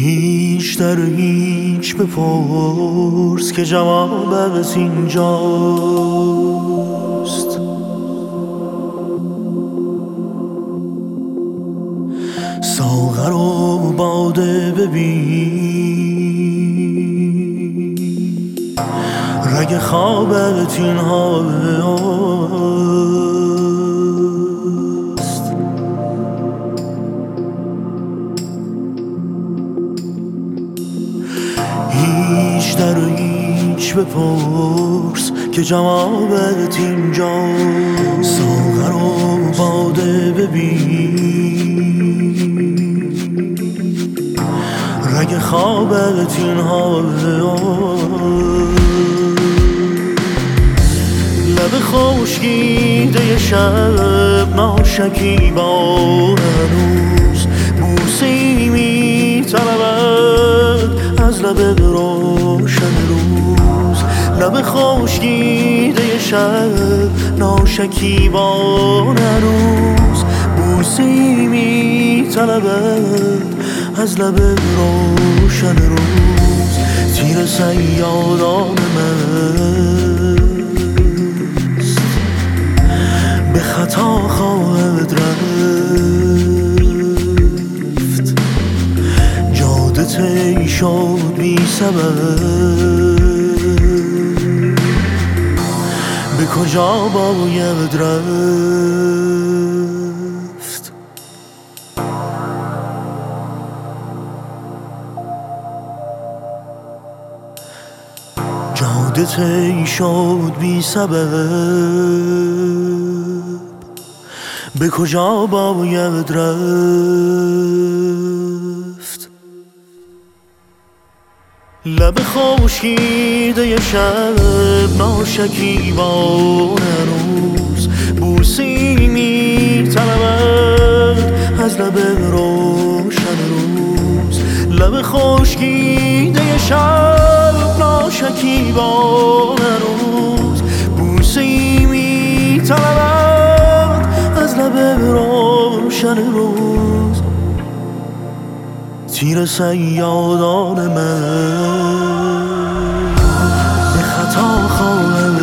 هیچ در هیچ بپرس که جوابت اینجاست. ساغر و باده ببین، رگ خوابت این هاست. هیچ در هیچ بپرس که جوابت اینجاست. ساغر و باده ببین، رگ خوابت این هاست. لب خشکیده شب ناشکیبا هنوز بوسه‌ای می‌طلبد از لب روشن روز. لب خشکیده شب ناشکیبا هنوز بوسه‌ای می‌طلبد از لب روشن روز. تیر صیادان مست به خطا خواهد رفت. جاده طی شد بی سبب، به کجا باید رفت؟ جاده طی شد بی سبب، به کجا باید رفت؟ لب خشکیده شب ناشکیبان هنوز بوسه‌ای می‌طلبد از لب روشن روز. لب خشکیده شب ناشکیبان هنوز بوسه‌ای می‌طلبد از لب روشن روز. تیر صیادان من به خطا خواهد